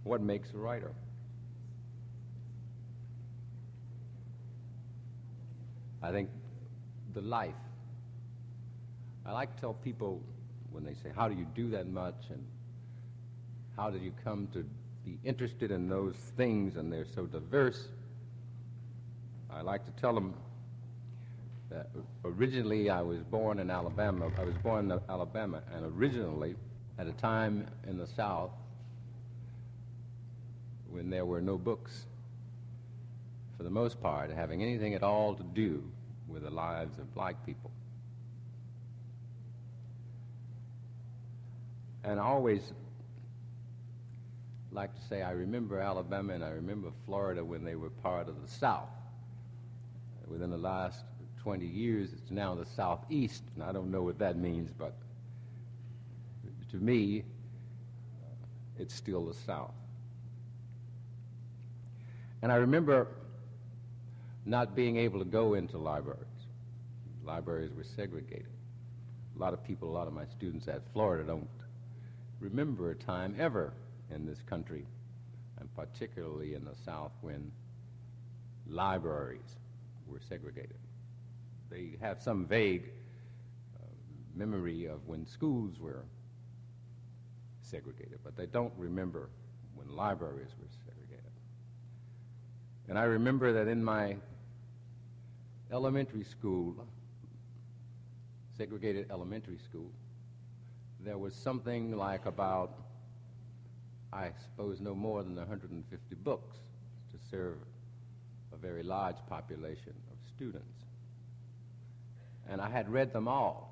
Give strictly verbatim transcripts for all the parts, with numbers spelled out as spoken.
What makes a writer? I think the life. I like to tell people when they say, how do you do that much, and how did you come to be interested in those things, and they're so diverse, I like to tell them that originally I was born in Alabama. I was born in Alabama, and originally at a time in the South when there were no books, for the most part, having anything at all to do with the lives of black people. And I always like to say I remember Alabama and I remember Florida when they were part of the South. Within the last twenty years, it's now the Southeast, and I don't know what that means, but to me, it's still the South. And I remember not being able to go into libraries. Libraries were segregated. A lot of people, a lot of my students at Florida don't remember a time ever in this country, and particularly in the South, when libraries were segregated. They have some vague uh, memory of when schools were segregated, but they don't remember when libraries were segregated. And I remember that in my elementary school, segregated elementary school, there was something like about, I suppose, no more than one hundred fifty books to serve a very large population of students. And I had read them all.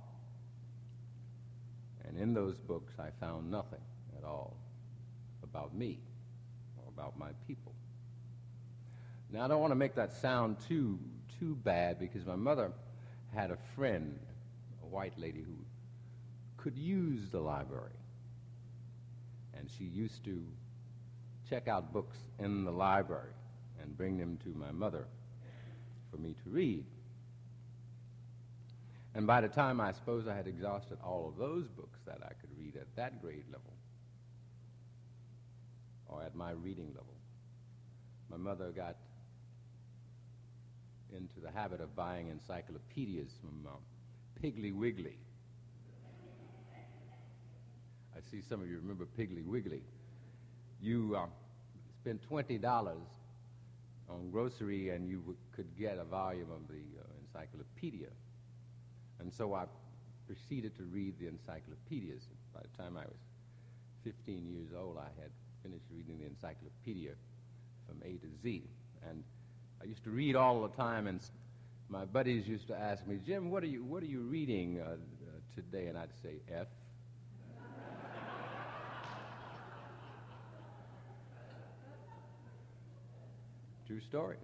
And in those books, I found nothing at all about me or about my people. Now, I don't want to make that sound too, too bad, because my mother had a friend, a white lady, who could use the library. And she used to check out books in the library and bring them to my mother for me to read. And by the time I suppose I had exhausted all of those books that I could read at that grade level, or at my reading level, my mother got into the habit of buying encyclopedias from uh, Piggly Wiggly. I see some of you remember Piggly Wiggly. You uh, spent twenty dollars on grocery and you w- could get a volume of the uh, encyclopedia. And so I proceeded to read the encyclopedias. By the time I was fifteen years old, I had finished reading the encyclopedia from A to Z. And I used to read all the time, and my buddies used to ask me, Jim, what are you, what are you reading uh, uh, today? And I'd say, F. True story.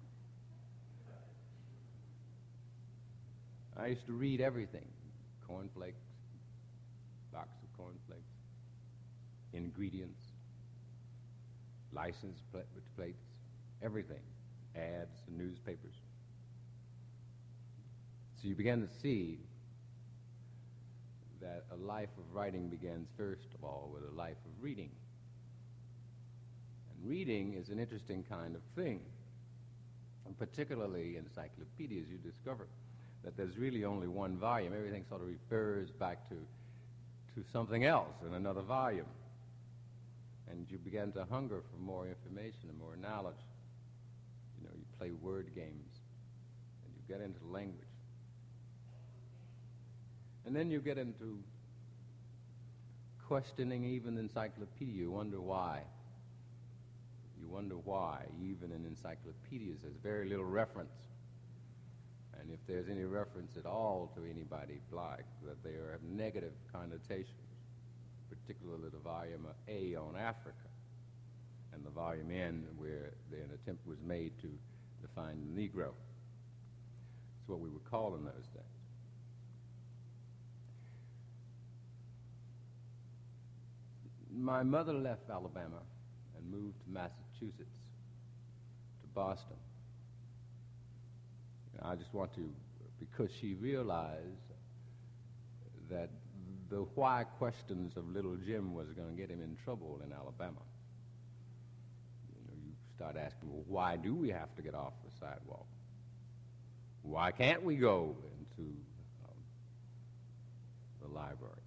I used to read everything. Cornflakes, box of cornflakes, ingredients, license pla- plates, everything, ads, and newspapers. So you began to see that a life of writing begins first of all with a life of reading. And reading is an interesting kind of thing. And particularly in encyclopedias, you discover that there's really only one volume. Everything sort of refers back to, to something else in another volume. And you begin to hunger for more information and more knowledge. You know, you play word games, and you get into language. And then you get into questioning even the encyclopedia. You wonder why. You wonder why, even in encyclopedias, there's very little reference. And if there's any reference at all to anybody black, that they have negative connotations, particularly the volume A on Africa and the volume N where an attempt was made to define the Negro. That's what we would call in those days. My mother left Alabama and moved to Massachusetts, to Boston. I just want to, because she realized that the why questions of little Jim was going to get him in trouble in Alabama. start asking, well, why do we have to get off the sidewalk? Why can't we go into um, the library?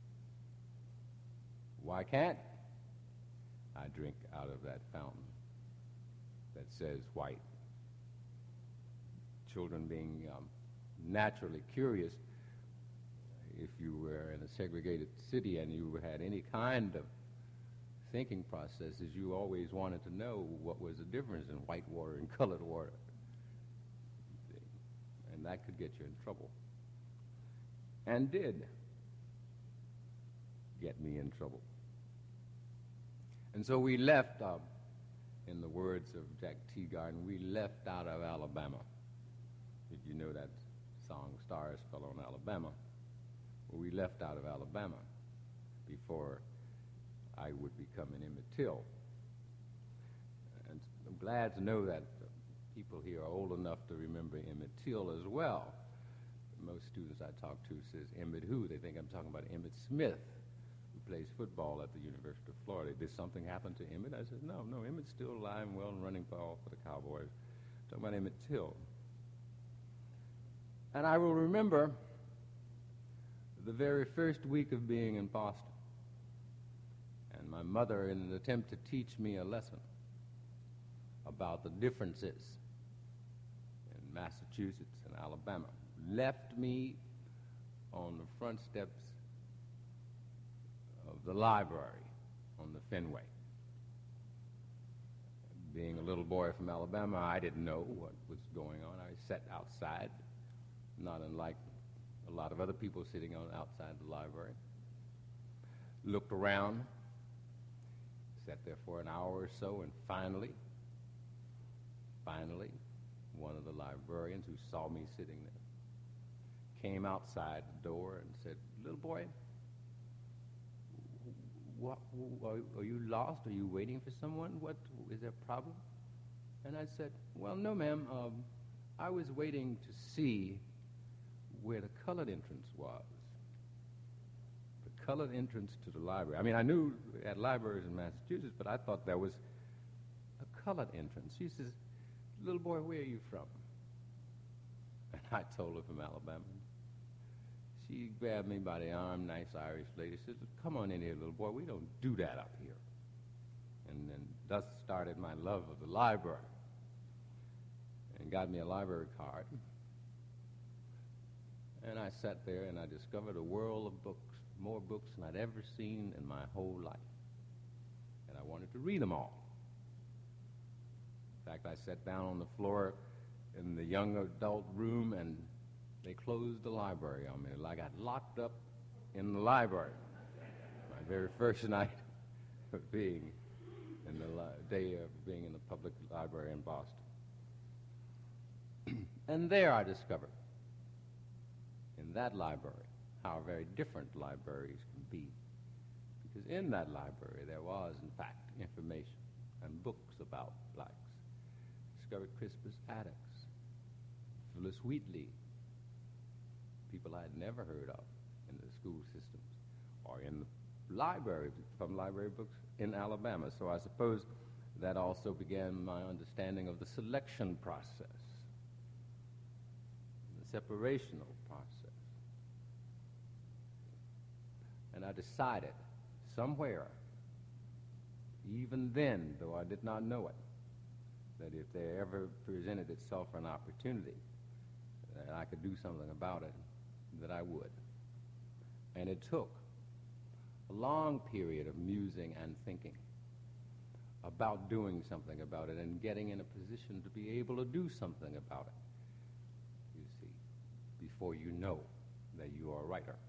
Why can't I drink out of that fountain that says white? Children being um, naturally curious. If you were in a segregated city and you had any kind of thinking processes, you always wanted to know what was the difference in white water and colored water. And that could get you in trouble. And did get me in trouble. And so we left, uh, in the words of Jack Teagarden, we left out of Alabama. Did you know that song, Stars Fell on Alabama? Well, we left out of Alabama before I would become an Emmett Till. And I'm glad to know that people here are old enough to remember Emmett Till as well. Most students I talk to says Emmett who? They think I'm talking about Emmett Smith, who plays football at the University of Florida. Did something happen to Emmett? I said, no, no, Emmett's still alive and well and running ball for the Cowboys. I'm talking about Emmett Till. And I will remember the very first week of being in Boston, and my mother, in an attempt to teach me a lesson about the differences in Massachusetts and Alabama, left me on the front steps of the library on the Fenway. Being a little boy from Alabama, I didn't know what was going on. I sat outside, not unlike a lot of other people sitting on outside the library. Looked around, sat there for an hour or so, and finally, finally, one of the librarians who saw me sitting there came outside the door and said, little boy, what, are you lost? Are you waiting for someone? What, is there a problem? And I said, well, no, ma'am. Um, I was waiting to see where the colored entrance was. The colored entrance to the library. I mean, I knew we had libraries in Massachusetts, but I thought there was a colored entrance. She says, little boy, where are you from? And I told her from Alabama. She grabbed me by the arm, nice Irish lady, said, come on in here, little boy. We don't do that up here. And then thus started my love of the library, and got me a library card. And I sat there and I discovered a world of books, more books than I'd ever seen in my whole life. And I wanted to read them all. In fact, I sat down on the floor in the young adult room, and they closed the library on me. I got locked up in the library. My very first night of being in the li- day of being in the public library in Boston. And there I discovered, in that library, how very different libraries can be. Because in that library there was, in fact, information and books about blacks. Discovered Crispus Attucks, Phyllis Wheatley, people I had never heard of in the school systems or in the library, from library books in Alabama. So I suppose that also began my understanding of the selection process, the separational process. And I decided somewhere, even then, though I did not know it, that if there ever presented itself an opportunity that I could do something about it, that I would. And it took a long period of musing and thinking about doing something about it and getting in a position to be able to do something about it, you see, before you know that you are a writer.